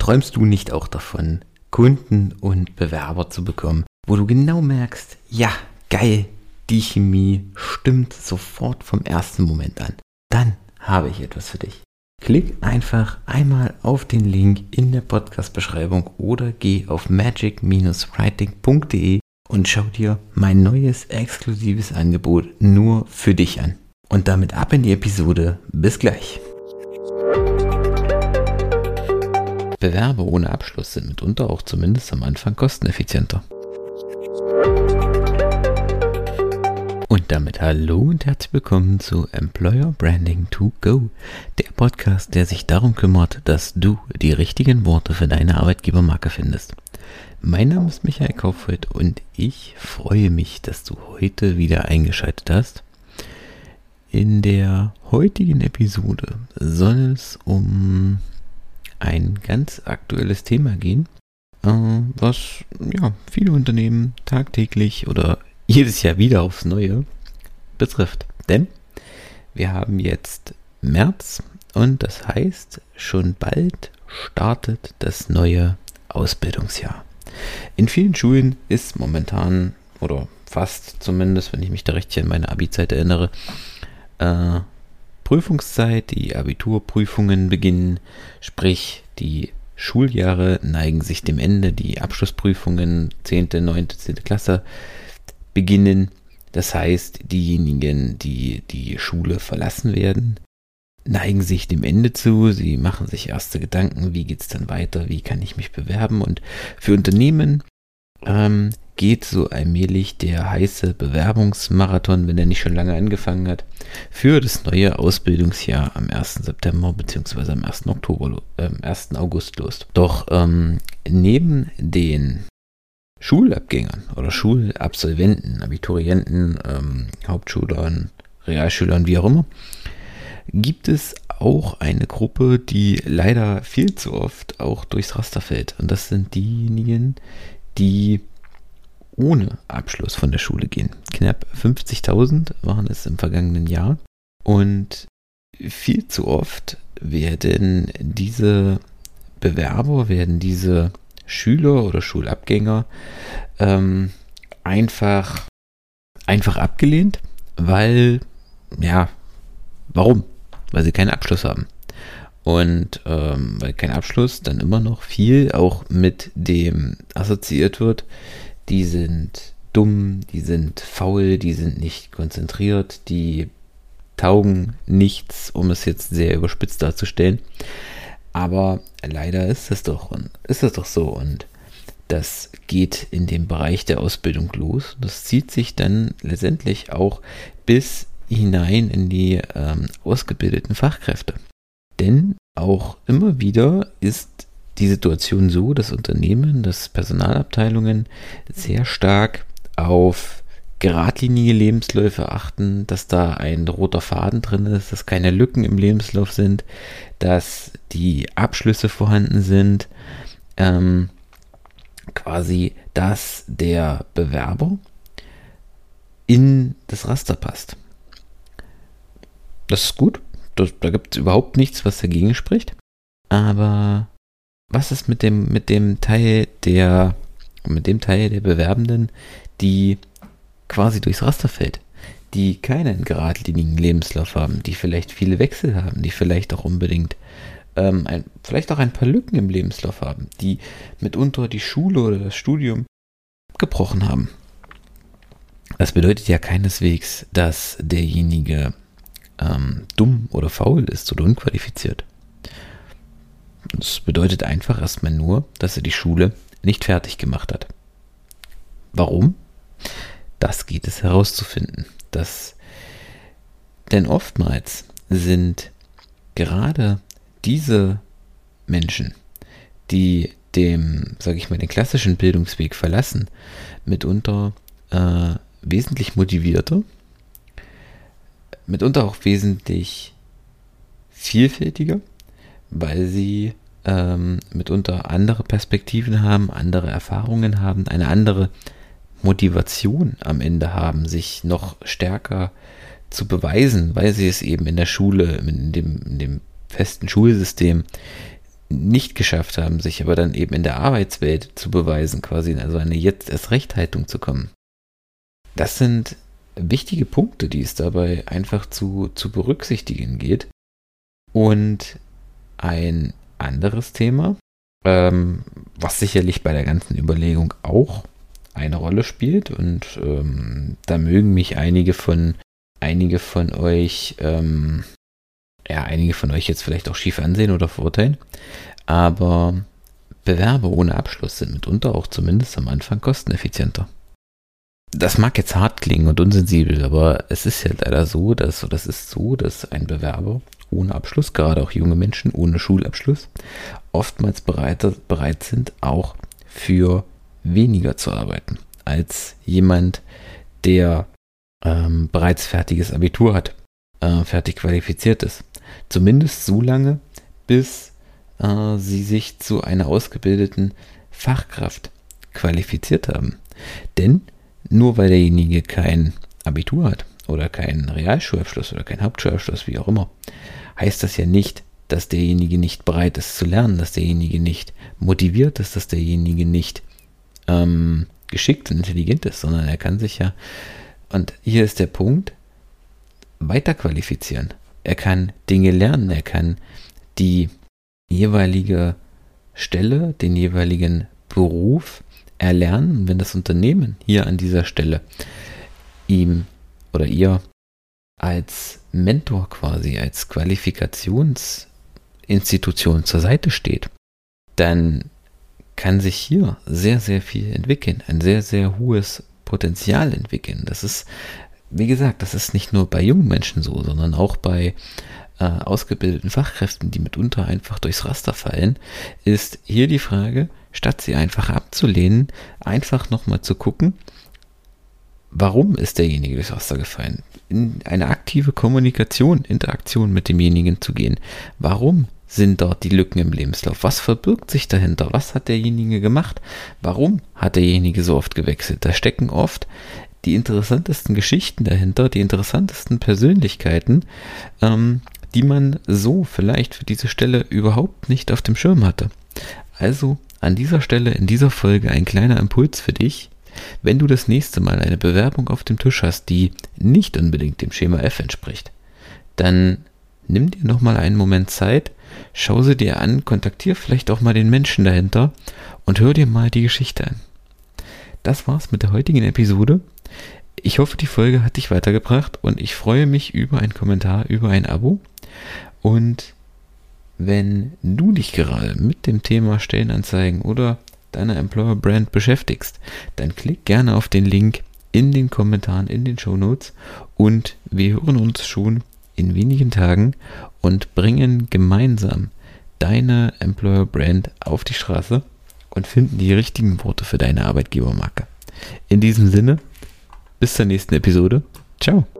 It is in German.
Träumst du nicht auch davon, Kunden und Bewerber zu bekommen, wo du genau merkst, ja, geil, die Chemie stimmt sofort vom ersten Moment an. Dann habe ich etwas für dich. Klick einfach einmal auf den Link in der Podcast-Beschreibung oder geh auf magic-writing.de und schau dir mein neues exklusives Angebot nur für dich an. Und damit ab in die Episode. Bis gleich. Bewerber ohne Abschluss sind mitunter auch zumindest am Anfang kosteneffizienter. Und damit hallo und herzlich willkommen zu Employer Branding to Go, der Podcast, der sich darum kümmert, dass du die richtigen Worte für deine Arbeitgebermarke findest. Mein Name ist Michael Kaufreuth und ich freue mich, dass du heute wieder eingeschaltet hast. In der heutigen Episode soll es um ein ganz aktuelles Thema gehen, was viele Unternehmen tagtäglich oder jedes Jahr wieder aufs Neue betrifft. Denn wir haben jetzt März und das heißt, schon bald startet das neue Ausbildungsjahr. In vielen Schulen ist momentan, oder fast zumindest, wenn ich mich da richtig an meine Abi-Zeit erinnere, Prüfungszeit, die Abiturprüfungen beginnen, sprich die Schuljahre neigen sich dem Ende, die Abschlussprüfungen 10., 9., 10. Klasse beginnen. Das heißt, diejenigen, die die Schule verlassen werden, neigen sich dem Ende zu. Sie machen sich erste Gedanken, wie geht es dann weiter, wie kann ich mich bewerben. Und für Unternehmen geht so allmählich der heiße Bewerbungsmarathon, wenn er nicht schon lange angefangen hat, für das neue Ausbildungsjahr am 1. September bzw. am 1. August los. Doch neben den Schulabgängern oder Schulabsolventen, Abiturienten, Hauptschülern, Realschülern, wie auch immer, gibt es auch eine Gruppe, die leider viel zu oft auch durchs Raster fällt. Und das sind diejenigen, die ohne Abschluss von der Schule gehen. Knapp 50.000 waren es im vergangenen Jahr. Und viel zu oft werden diese Bewerber, diese Schüler oder Schulabgänger einfach abgelehnt, warum? Weil sie keinen Abschluss haben. Und weil kein Abschluss dann immer noch viel auch mit dem assoziiert wird, die sind dumm, die sind faul, die sind nicht konzentriert, die taugen nichts, um es jetzt sehr überspitzt darzustellen. Aber leider ist es doch so, und das geht in dem Bereich der Ausbildung los. Das zieht sich dann letztendlich auch bis hinein in die ausgebildeten Fachkräfte. Denn auch immer wieder ist die Situation so, dass Unternehmen, dass Personalabteilungen sehr stark auf geradlinige Lebensläufe achten, dass da ein roter Faden drin ist, dass keine Lücken im Lebenslauf sind, dass die Abschlüsse vorhanden sind, quasi, dass der Bewerber in das Raster passt. Das ist gut, da gibt es überhaupt nichts, was dagegen spricht, aber was ist mit dem Teil der Bewerbenden, die quasi durchs Raster fällt, die keinen geradlinigen Lebenslauf haben, die vielleicht viele Wechsel haben, die vielleicht auch unbedingt vielleicht auch ein paar Lücken im Lebenslauf haben, die mitunter die Schule oder das Studium abgebrochen haben. Das bedeutet ja keineswegs, dass derjenige dumm oder faul ist oder unqualifiziert. Das bedeutet einfach erstmal nur, dass er die Schule nicht fertig gemacht hat. Warum? Das geht es herauszufinden. Denn oftmals sind gerade diese Menschen, die den klassischen Bildungsweg verlassen, mitunter wesentlich motivierter, mitunter auch wesentlich vielfältiger, weil sie mitunter andere Perspektiven haben, andere Erfahrungen haben, eine andere Motivation am Ende haben, sich noch stärker zu beweisen, weil sie es eben in der Schule, in dem festen Schulsystem nicht geschafft haben, sich aber dann eben in der Arbeitswelt zu beweisen, quasi in also eine Jetzt-erst-Recht-Haltung zu kommen. Das sind wichtige Punkte, die es dabei einfach zu berücksichtigen geht. Und ein anderes Thema, was sicherlich bei der ganzen Überlegung auch eine Rolle spielt, und da mögen mich einige von euch jetzt vielleicht auch schief ansehen oder verurteilen, aber Bewerber ohne Abschluss sind mitunter auch zumindest am Anfang kosteneffizienter. Das mag jetzt hart klingen und unsensibel, aber es ist ja leider so, dass ein Bewerber ohne Abschluss, gerade auch junge Menschen ohne Schulabschluss, oftmals bereit sind, auch für weniger zu arbeiten als jemand, der bereits fertiges Abitur hat, fertig qualifiziert ist. Zumindest so lange, bis sie sich zu einer ausgebildeten Fachkraft qualifiziert haben. Denn nur weil derjenige kein Abitur hat oder keinen Realschulabschluss oder keinen Hauptschulabschluss, wie auch immer, heißt das ja nicht, dass derjenige nicht bereit ist zu lernen, dass derjenige nicht motiviert ist, dass derjenige nicht geschickt und intelligent ist, sondern er kann sich ja, und hier ist der Punkt, weiter qualifizieren. Er kann Dinge lernen, er kann die jeweilige Stelle, den jeweiligen Beruf erlernen, wenn das Unternehmen hier an dieser Stelle ihm oder ihr als Mentor quasi, als Qualifikationsinstitution zur Seite steht, dann kann sich hier sehr, sehr viel entwickeln, ein sehr, sehr hohes Potenzial entwickeln. Das ist, wie gesagt, das ist nicht nur bei jungen Menschen so, sondern auch bei ausgebildeten Fachkräften, die mitunter einfach durchs Raster fallen, ist hier die Frage, statt sie einfach abzulehnen, einfach nochmal zu gucken, warum ist derjenige durchs Raster gefallen? In eine aktive Kommunikation, Interaktion mit demjenigen zu gehen. Warum sind dort die Lücken im Lebenslauf? Was verbirgt sich dahinter? Was hat derjenige gemacht? Warum hat derjenige so oft gewechselt? Da stecken oft die interessantesten Geschichten dahinter, die interessantesten Persönlichkeiten, die man so vielleicht für diese Stelle überhaupt nicht auf dem Schirm hatte. Also an dieser Stelle in dieser Folge ein kleiner Impuls für dich. Wenn du das nächste Mal eine Bewerbung auf dem Tisch hast, die nicht unbedingt dem Schema F entspricht, dann nimm dir nochmal einen Moment Zeit, schau sie dir an, kontaktiere vielleicht auch mal den Menschen dahinter und hör dir mal die Geschichte an. Das war's mit der heutigen Episode. Ich hoffe, die Folge hat dich weitergebracht und ich freue mich über einen Kommentar, über ein Abo. Und wenn du dich gerade mit dem Thema Stellenanzeigen oder deiner Employer Brand beschäftigst, dann klick gerne auf den Link in den Kommentaren, in den Shownotes und wir hören uns schon in wenigen Tagen und bringen gemeinsam deine Employer Brand auf die Straße und finden die richtigen Worte für deine Arbeitgebermarke. In diesem Sinne, bis zur nächsten Episode. Ciao.